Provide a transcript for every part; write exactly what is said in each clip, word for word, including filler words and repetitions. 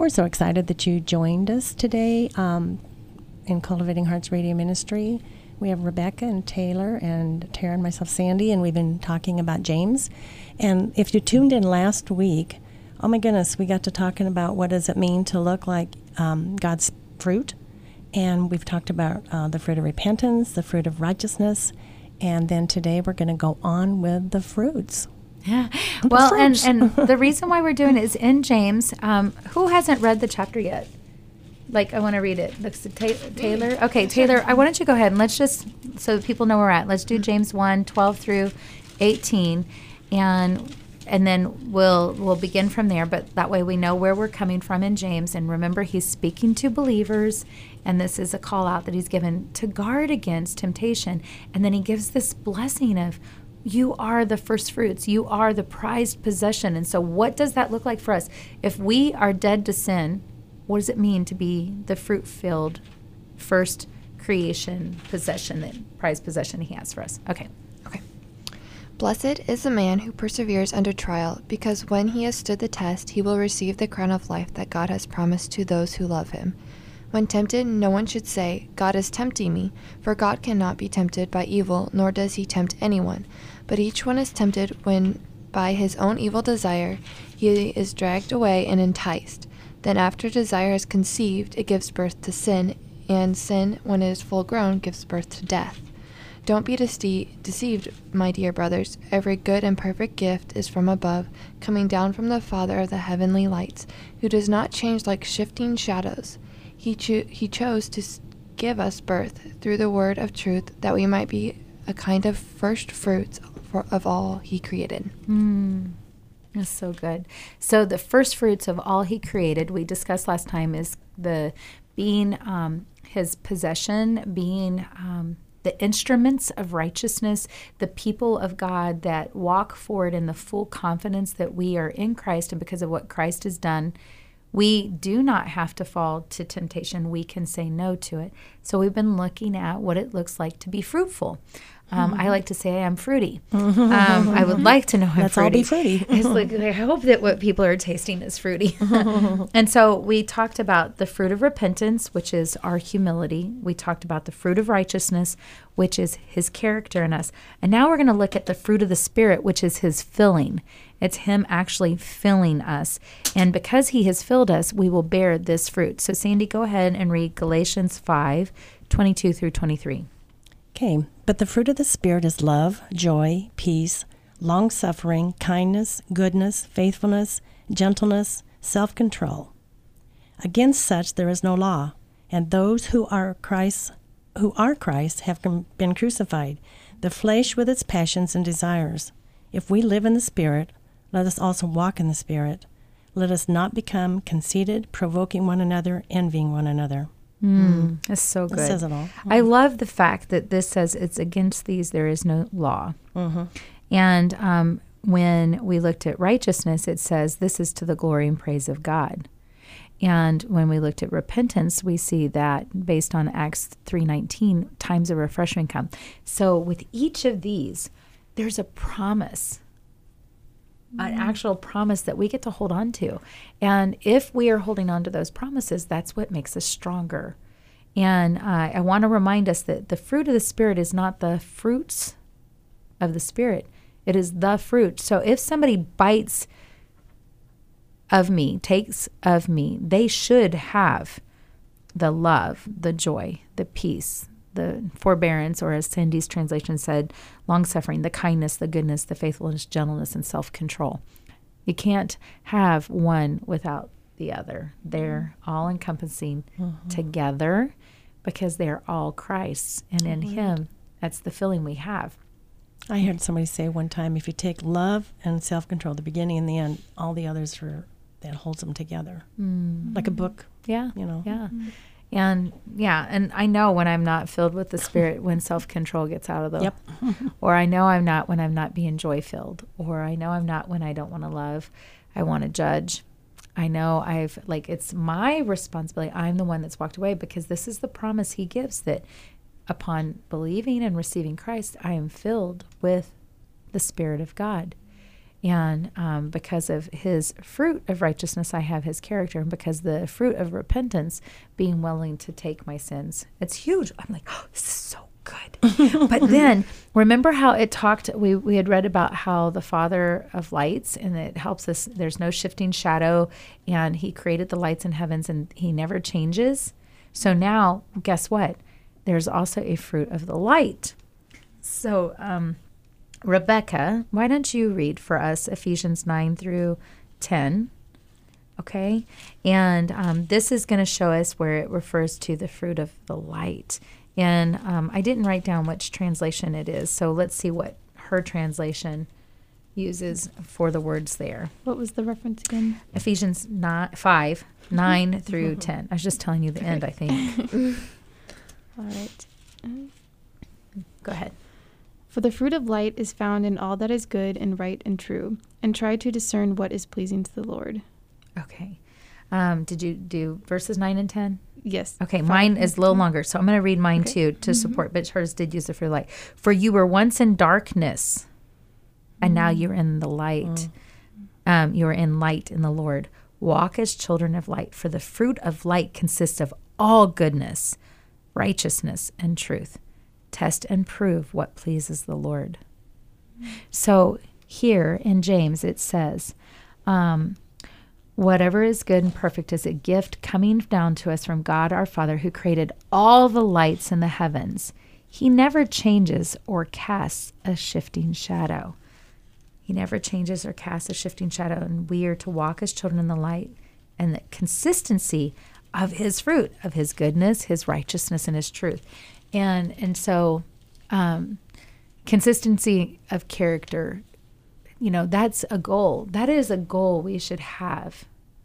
We're so excited that you joined us today um, in Cultivating Hearts Radio Ministry. We have Rebecca and Taylor and Tara and myself, Sandy, and we've been talking about James. And if you tuned in last week, oh my goodness, we got to talking about what does it mean to look like um, God's fruit. And we've talked about uh, the fruit of repentance, the fruit of righteousness, and then today we're going to go on with the fruits. Yeah. Well, and, and the reason why we're doing it is in James. Um, who hasn't read the chapter yet? Like, I want to read it. Looks at Ta- Taylor. Okay, Taylor, I why don't you go ahead and let's just, so that people know where we're at. Let's do James one, twelve through eighteen, and and then we'll we'll begin from there. But that way we know where we're coming from in James. And remember, he's speaking to believers, and this is a call out that he's given to guard against temptation. And then he gives this blessing of, you are the first fruits. You are the prized possession. And so what does that look like for us? If we are dead to sin, what does it mean to be the fruit-filled first creation possession, that prized possession he has for us? Okay. Okay. Blessed is the man who perseveres under trial, because when he has stood the test, he will receive the crown of life that God has promised to those who love him. When tempted, no one should say, God is tempting me, for God cannot be tempted by evil, nor does he tempt anyone. But each one is tempted when, by his own evil desire, he is dragged away and enticed. Then after desire has conceived, it gives birth to sin, and sin, when it is full grown, gives birth to death. Don't be dece- deceived, my dear brothers. Every good and perfect gift is from above, coming down from the Father of the heavenly lights, who does not change like shifting shadows. He, cho- he chose to s- give us birth through the word of truth, that we might be a kind of first fruits for, of all he created. Mm, that's so good. So the first fruits of all he created, we discussed last time, is the being um, his possession, being um, the instruments of righteousness, the people of God that walk forward in the full confidence that we are in Christ, and because of what Christ has done, we do not have to fall to temptation. We can say no to it. So we've been looking at what it looks like to be fruitful. Um, I like to say I'm fruity. Um, I would like to know I'm Let's fruity. all be fruity. It's like, I hope that what people are tasting is fruity. And so we talked about the fruit of repentance, which is our humility. We talked about the fruit of righteousness, which is his character in us. And now we're going to look at the fruit of the Spirit, which is his filling. It's him actually filling us. And because he has filled us, we will bear this fruit. So Sandy, go ahead and read Galatians five, twenty-two through twenty-three. Okay, but the fruit of the Spirit is love, joy, peace, long-suffering, kindness, goodness, faithfulness, gentleness, self-control. Against such there is no law, and those who are Christ, who are Christ have been crucified, the flesh with its passions and desires. If we live in the Spirit, let us also walk in the Spirit. Let us not become conceited, provoking one another, envying one another. Mm, that's so good. It says it all. I love the fact that this says it's against these there is no law. Mm-hmm. And um, when we looked at righteousness, it says this is to the glory and praise of God. And when we looked at repentance, we see that based on Acts three nineteen, times of refreshing come. So with each of these, there's a promise, an actual promise that we get to hold on to. And if we are holding on to those promises, that's what makes us stronger. And uh, I want to remind us that the fruit of the Spirit is not the fruits of the Spirit. It is the fruit. So if somebody bites of me, takes of me, they should have the love, the joy, the peace, the forbearance, or as Cindy's translation said, long-suffering, the kindness, the goodness, the faithfulness, gentleness, and self-control. You can't have one without the other. They're all encompassing mm-hmm. together because they're all Christ's. And in mm-hmm. him, that's the feeling we have. I heard somebody say one time, if you take love and self-control, the beginning and the end, all the others are, that holds them together. Mm. Like a book. Yeah. You know. Yeah. Mm-hmm. And yeah, and I know when I'm not filled with the Spirit, when self-control gets out of the, yep. or I know I'm not when I'm not being joy-filled, or I know I'm not when I don't want to love, I want to judge. I know I've, like, it's my responsibility. I'm the one that's walked away because this is the promise he gives, that upon believing and receiving Christ, I am filled with the Spirit of God. And um, because of his fruit of righteousness, I have his character. And because the fruit of repentance, being willing to take my sins. It's huge. I'm like, oh, this is so good. But then remember how it talked, we, we had read about how the Father of lights, and it helps us, there's no shifting shadow, and he created the lights in heavens, and he never changes. So now, guess what? There's also a fruit of the light. So, um, Rebecca, why don't you read for us Ephesians nine through ten, okay? And um, this is going to show us where it refers to the fruit of the light. And um, I didn't write down which translation it is, so let's see what her translation uses for the words there. What was the reference again? Ephesians nine, five, nine through ten. I was just telling you the end, I think. All right. Go ahead. For the fruit of light is found in all that is good and right and true, and try to discern what is pleasing to the Lord. Okay. Um, did you do verses nine and ten? Yes. Okay, Five mine and is a little ten. longer, so I'm going to read mine Okay. too to support, but hers did use the fruit of light. For you were once in darkness, and now you're in the light. Um, you are in light in the Lord. Walk as children of light, for the fruit of light consists of all goodness, righteousness, and truth. Test and prove what pleases the Lord. So here in James it says, um, whatever is good and perfect is a gift coming down to us from God our Father, who created all the lights in the heavens. He never changes or casts a shifting shadow. He never changes or casts a shifting shadow, and we are to walk as children in the light, and the consistency of his fruit, of his goodness, his righteousness, and his truth. And and so um, consistency of character, you know, that's a goal. That is a goal we should have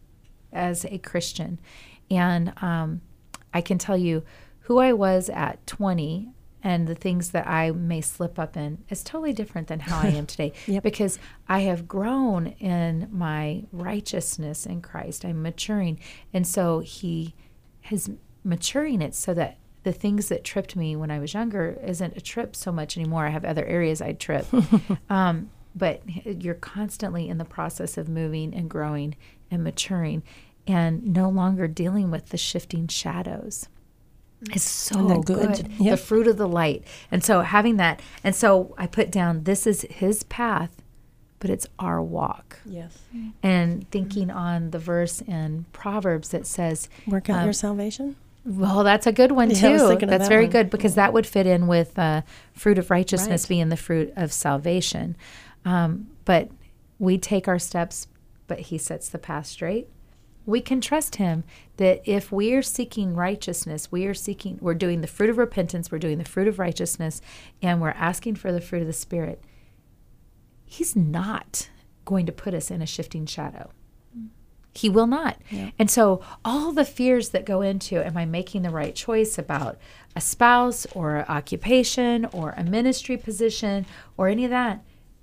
as a Christian. And um, I can tell you who I was at twenty and the things that I may slip up in is totally different than how I am today. Yep. Because I have grown in my righteousness in Christ. I'm maturing. And so he is maturing it so that the things that tripped me when I was younger isn't a trip so much anymore. I have other areas I trip. um, but you're constantly in the process of moving and growing and maturing and no longer dealing with the shifting shadows. It's so Isn't that good. good? Yep. The fruit of the light. And so having that, and so I put down, this is his path, but it's our walk. Yes. And thinking on the verse in Proverbs that says, Work out um, your salvation. well, that's a good one Yeah, I was too. thinking of That's that very one. good because that would fit in with uh, fruit of righteousness Right. being the fruit of salvation. Um, but we take our steps, but he sets the path straight. We can trust him that if we are seeking righteousness, we are seeking, we're doing the fruit of repentance, we're doing the fruit of righteousness, and we're asking for the fruit of the Spirit. He's not going to put us in a shifting shadow. He will not. Yeah. And so all the fears that go into, am I making the right choice about a spouse or an occupation or a ministry position or any of that,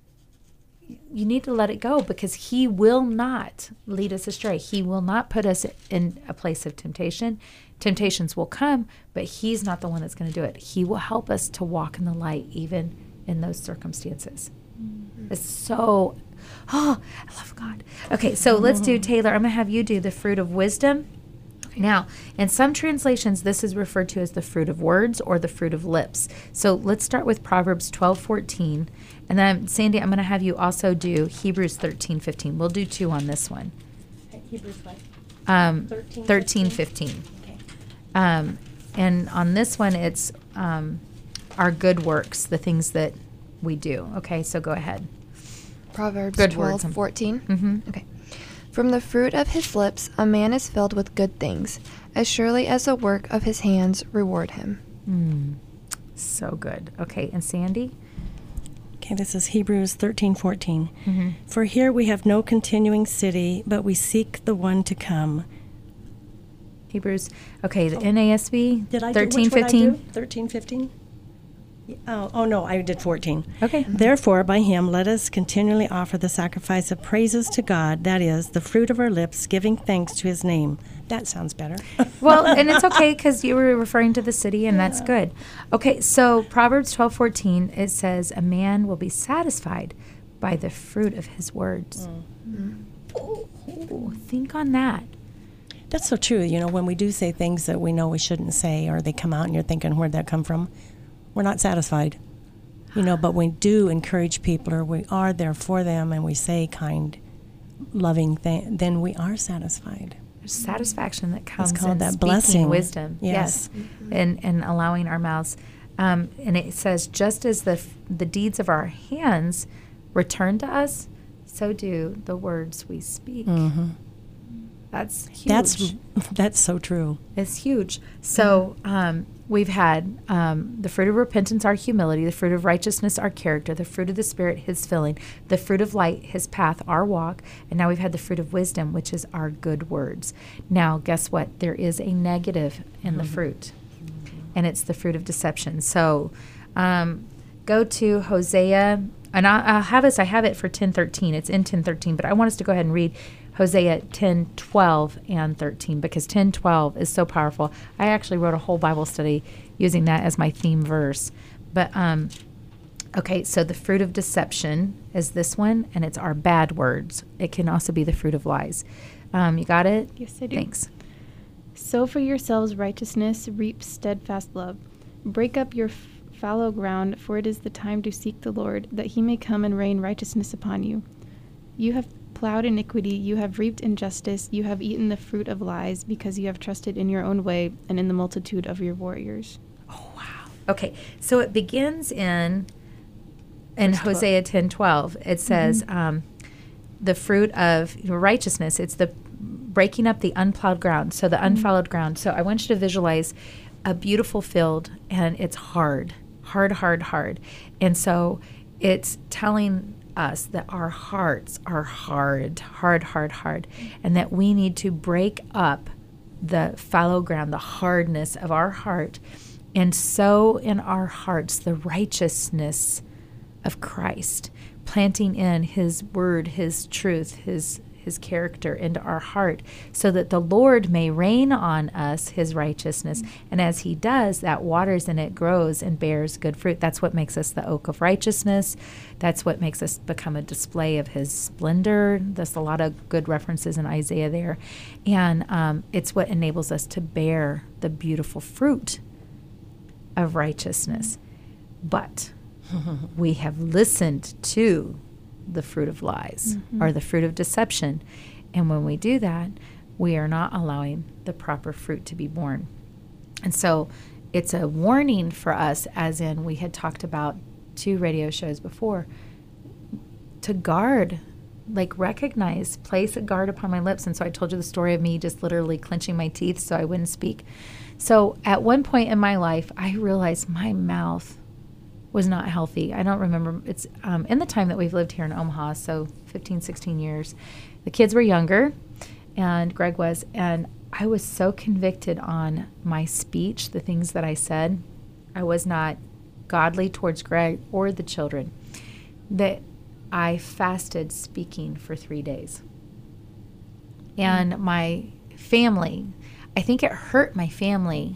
you need to let it go because he will not lead us astray. He will not put us in a place of temptation. Temptations will come, but he's not the one that's going to do it. He will help us to walk in the light even in those circumstances. It's so, oh, I love God. Okay, so let's do, Taylor, I'm going to have you do the fruit of wisdom. Now, in some translations, this is referred to as the fruit of words or the fruit of lips. So let's start with Proverbs twelve fourteen. And then, Sandy, I'm going to have you also do Hebrews thirteen fifteen. We'll do two on this one. Hebrews what? Um, thirteen, thirteen fifteen. Okay. Um, and on this one, it's um, our good works, the things that we do. Okay, so go ahead. Proverbs Good twelve words. fourteen. Mm-hmm. Okay. From the fruit of his lips a man is filled with good things. As surely as the work of his hands reward him. Mm, so good. Okay, and Sandy? Okay, this is Hebrews thirteen fourteen. Mm-hmm. For here we have no continuing city, but we seek the one to come. Hebrews. Okay, the N A S B. Did I thirteen do, which fifteen. one I do? thirteen fifteen? Oh, oh, no, I did fourteen. Okay. Therefore, by him, let us continually offer the sacrifice of praises to God, that is, the fruit of our lips, giving thanks to his name. That sounds better. Well, and it's okay because you were referring to the city, and that's good. Okay, so Proverbs twelve fourteen, it says, a man will be satisfied by the fruit of his words. Mm. Oh, oh, think on that. That's so true. You know, when we do say things that we know we shouldn't say, or they come out and you're thinking, where'd that come from? We're not satisfied. You know, but we do encourage people, or we are there for them, and we say kind, loving things, then we are satisfied. There's satisfaction that comes it's called in that speaking blessing. Wisdom. Yes. yes. Mm-hmm. And, and allowing our mouths. Um, and it says, just as the the deeds of our hands return to us, so do the words we speak. Mm-hmm. That's huge. That's that's so true. It's huge. So um, we've had um, the fruit of repentance, our humility, the fruit of righteousness, our character, the fruit of the Spirit, his filling, the fruit of light, his path, our walk, and now we've had the fruit of wisdom, which is our good words. Now, guess what? There is a negative in mm-hmm. the fruit, mm-hmm. and it's the fruit of deception. So um, go to Hosea, and I'll, I'll have this, I have it for ten thirteen. It's in ten thirteen, but I want us to go ahead and read Hosea ten twelve and thirteen, because ten twelve is so powerful. I actually wrote a whole Bible study using that as my theme verse. But, um, okay, so the fruit of deception is this one, and it's our bad words. It can also be the fruit of lies. Um, you got it? Yes, I do. Thanks. Sow for yourselves righteousness, reap steadfast love. Break up your f- fallow ground, for it is the time to seek the Lord, that he may come and rain righteousness upon you. You have plowed iniquity, you have reaped injustice, you have eaten the fruit of lies, because you have trusted in your own way and in the multitude of your warriors. Oh, wow. Okay, so it begins in in Hosea ten twelve. It says, mm-hmm. um, the fruit of righteousness, it's the breaking up the unplowed ground, so the mm-hmm. unfallowed ground. So I want you to visualize a beautiful field, and it's hard, hard, hard, hard. And so it's telling us that our hearts are hard, hard, hard, hard, and that we need to break up the fallow ground, the hardness of our heart, and sow in our hearts the righteousness of Christ, planting in his word, his truth, his his character into our heart, so that the Lord may rain on us his righteousness. And as he does, that waters and it grows and bears good fruit. That's what makes us the oak of righteousness. That's what makes us become a display of his splendor. There's a lot of good references in Isaiah there. And um, it's what enables us to bear the beautiful fruit of righteousness. But we have listened to the fruit of lies mm-hmm. or the fruit of deception. And when we do that, we are not allowing the proper fruit to be born. And so it's a warning for us, as in we had talked about two radio shows before, to guard, like recognize, place a guard upon my lips. And so I told you the story of me just literally clenching my teeth so I wouldn't speak. So at one point in my life, I realized my mouth was not healthy. I don't remember. It's um, in the time that we've lived here in Omaha, so fifteen, sixteen years. The kids were younger, and Greg was, and I was so convicted on my speech, the things that I said. I was not godly towards Greg or the children, that I fasted speaking for three days. And mm-hmm. my family, I think it hurt my family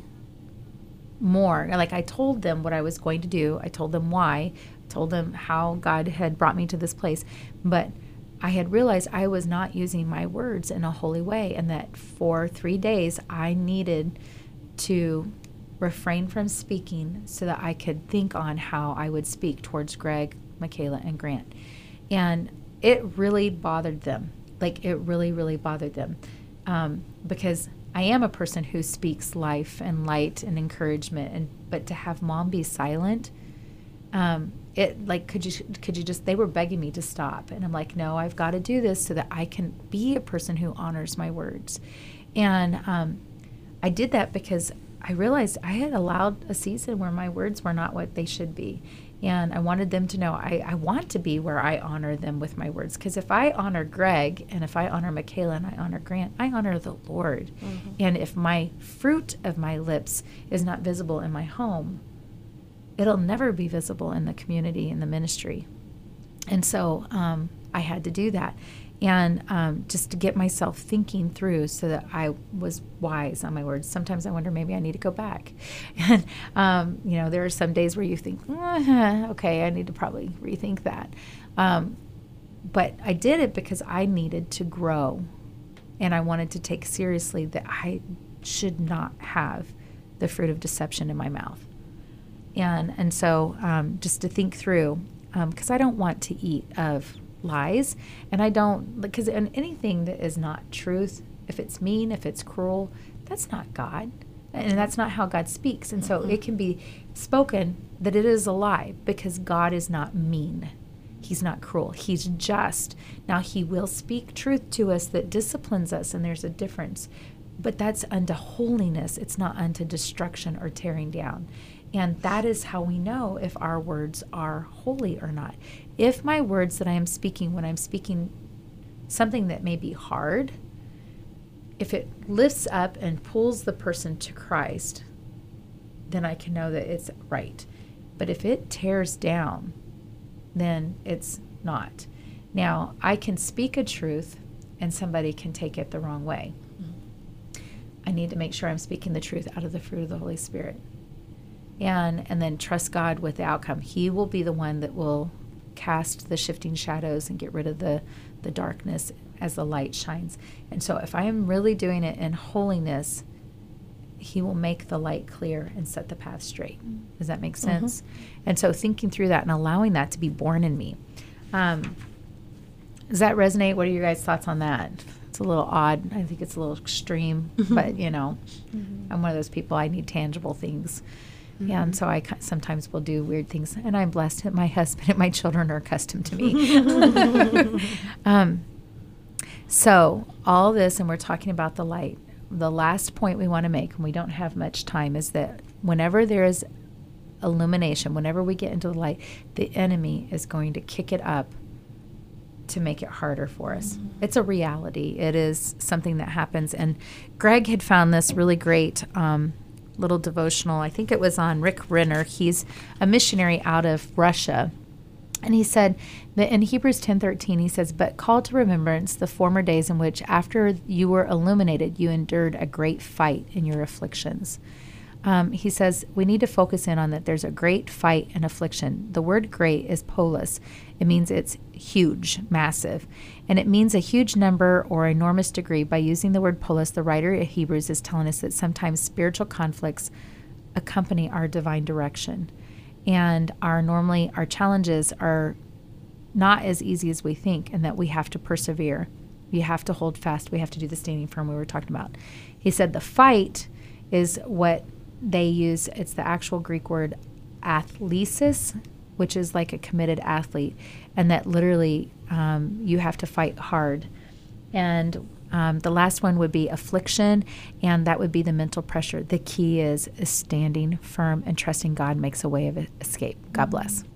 more. Like, I told them what I was going to do. I told them why. I told them how God had brought me to this place. But I had realized I was not using my words in a holy way, and that for three days I needed to refrain from speaking so that I could think on how I would speak towards Greg, Michaela, and Grant. And it really bothered them. Like, it really, really bothered them. Um, because I am a person who speaks life and light and encouragement, and but to have Mom be silent, um, it like could you could you just they were begging me to stop, and I'm like, no, I've got to do this so that I can be a person who honors my words. And um, I did that because I realized I had allowed a season where my words were not what they should be. And I wanted them to know I, I want to be where I honor them with my words. Because if I honor Greg, and if I honor Michaela, and I honor Grant, I honor the Lord. Mm-hmm. And if my fruit of my lips is not visible in my home, it'll never be visible in the community, in the ministry. And so um, I had to do that. And um, just to get myself thinking through so that I was wise on my words. Sometimes I wonder, maybe I need to go back. And, um, you know, there are some days where you think, uh, okay, I need to probably rethink that. Um, but I did it because I needed to grow, and I wanted to take seriously that I should not have the fruit of deception in my mouth. And and so um, just to think through, because um, I don't want to eat of lies, and I don't, because anything that is not truth, if it's mean, if it's cruel, that's not God, and that's not how God speaks. And so mm-hmm. it can be spoken that it is a lie, because God is not mean. He's not cruel. He's just. Now, he will speak truth to us that disciplines us, and there's a difference. But that's unto holiness. It's not unto destruction or tearing down. And that is how we know if our words are holy or not. If my words that I am speaking, when I'm speaking something that may be hard, if it lifts up and pulls the person to Christ, then I can know that it's right. But if it tears down, then it's not. Now, I can speak a truth and somebody can take it the wrong way. I need to make sure I'm speaking the truth out of the fruit of the Holy Spirit. And and then trust God with the outcome. He will be the one that will cast the shifting shadows and get rid of the, the darkness as the light shines. And so if I am really doing it in holiness, he will make the light clear and set the path straight. Does that make sense? Mm-hmm. And so thinking through that and allowing that to be born in me. Um, does that resonate? What are your guys' thoughts on that? It's a little odd. I think it's a little extreme, mm-hmm. but you know, mm-hmm. I'm one of those people, I need tangible things. Mm-hmm. Yeah, and so I sometimes will do weird things, and I'm blessed that my husband and my children are accustomed to me. um, so all this, and we're talking about the light. The last point we want to make, and we don't have much time, is that whenever there is illumination, whenever we get into the light, the enemy is going to kick it up to make it harder for us. Mm-hmm. It's a reality. It is something that happens. And Greg had found this really great um, little devotional. I think it was on Rick Renner. He's a missionary out of Russia. And he said that in Hebrews ten thirteen, he says, "But call to remembrance the former days in which, after you were illuminated, you endured a great fight in your afflictions." Um, he says we need to focus in on that there's a great fight and affliction. The word great is polis. It means it's huge, massive. And it means a huge number or enormous degree. By using the word polis, the writer of Hebrews is telling us that sometimes spiritual conflicts accompany our divine direction. And our normally our challenges are not as easy as we think, and that we have to persevere. We have to hold fast. We have to do the standing firm we were talking about. He said the fight is what they use. It's the actual Greek word athlesis, which is like a committed athlete, and that literally um, you have to fight hard. And um, the last one would be affliction, and that would be the mental pressure. The key is, is standing firm and trusting God makes a way of escape. God bless.